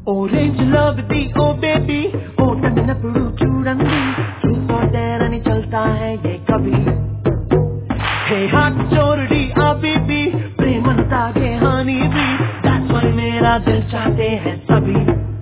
Orange love दी oh baby oh तन्नपुरु चूड़ंदी चूसो तेरनी चलता है ये कभी हे हाथ चोरडी आ बेबी प्रेमन तागे हानी भी that's why मेरा दिल चाहते हैं सभी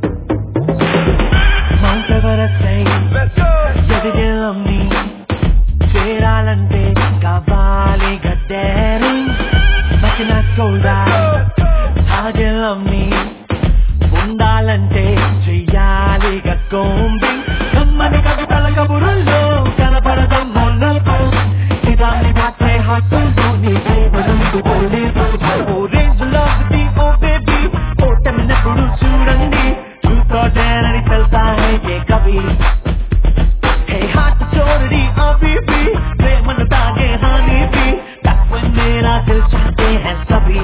Mount Everest ఎదిగేలమ్ని చేరాలంటే కావాలి గడ్డేరి మచిన సోడా తాగేలమ్ని ఉండాలంటే చెయ్యాలి గోంబి కమ్మని కవితల కబురుల్లో కనపడదాం మొన్నల్తో ఇదాన్ని మాత్రే హాటుల్లో నీ ప్రేమనందు పోలేదు Orange love दी ओ बेबी ओ తన్నపుడు చూడండి చూస్తోటేనని చల్తా హై ये कभी हे हाथ चोरडी आ बेबी प्रेमन तागे हानी भी that's when मेरा दिल चाहते हैं सभी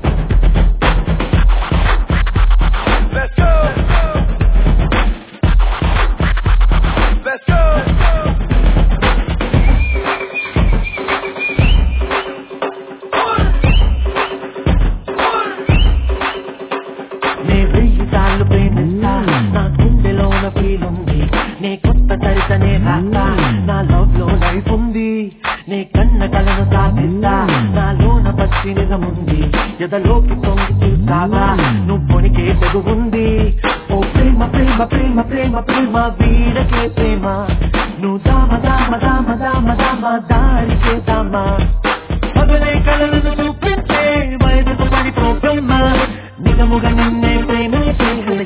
నా గుండెలోన ఫీలుంది నే కొత్త తరితనే రాస్తా నా లవ్ లో లైఫ్ ఉంది నే కన్న కలను సాధిస్తా నాలోన పచ్చి నిజముంది ఎదలోకి తొంగి చూస్తావా నువ్వు పొనికే తెగుంది ఓ ప్రేమ ప్రేమ ప్రేమ ప్రేమ ప్రేమ వీడకే ప్రేమ నువ్వు దామ దామ దామ దామ దామ దారికే దామ పగలే కలను చూపించే వయసుకు పడిపోమ్మా నిజముగా నిన్నే ప్రేమించే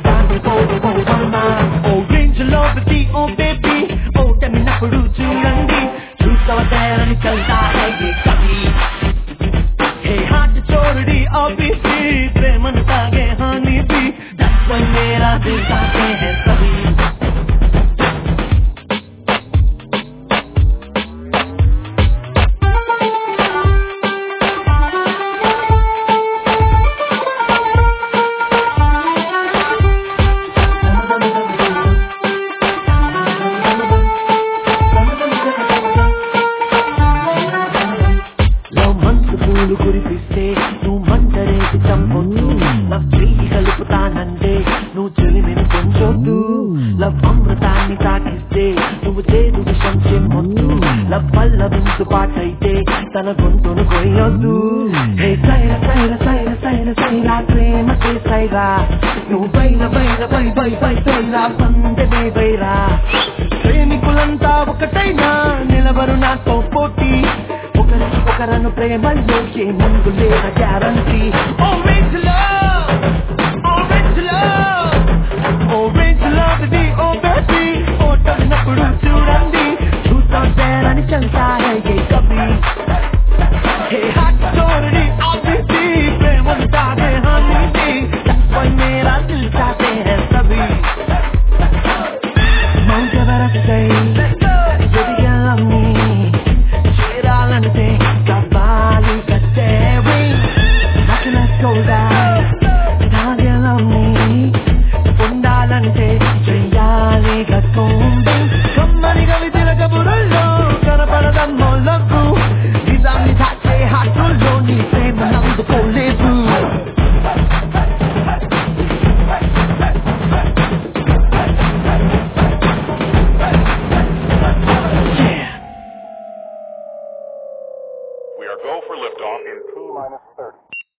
Orange love दी ओ बेबी ओ తన్నపుడు చూడండి చూస్తోటేనని చల్తా హై ये कभी हे हाथ चोरडी आ बेबी प्रेमन तागे हानी भी that's why मेरा दिल चाहते हैं सभी కురిపిస్తే నువ్వు మంటరేసి చంపొద్దు లవ్ చెయ్యి కలుపుతానంటే నువ్వు చెలిమిని కొంచొద్దు లవ్ అమృతాన్ని తాకిస్తే నువ్వు చేదు విషం చెమ్మొద్దు లవ్ పల్లవించు పాటైతే తన గొంతును కొయ్యొద్దు హే సైర సైర సైర సైర సైరా ప్రేమకే సైరా నువ్వు బైల బైల బై బై బై సైరా సందె బైరా ప్రేమికులంతా ఒకటైనా నిలబరు నాతో పోటీ ఒకరను ప్రేమల్లోకి ముందు లేన guarantee Orange love Orange love Orange love दी ओ बेबी ओ తన్నపుడు చూడండి చూస్తోటేనని చల్తా హై ये कभी हे हाथ चोरडी आ बेबी प्रेमन तागे हानी भी that's why मेरा दिल चाहते हैं सभी Mount Everest ఎదిగేలమ్ని చేరాలంటే ఉండాలంటే చెయ్యాలి గోంబి కమ్మని కవితల కబురుల్లో కనపడదాం మొలకు నిజాన్ని దాచే హాటుల్లో నీ ప్రేమ నందుకోలేదు We are go for liftoff in T-30.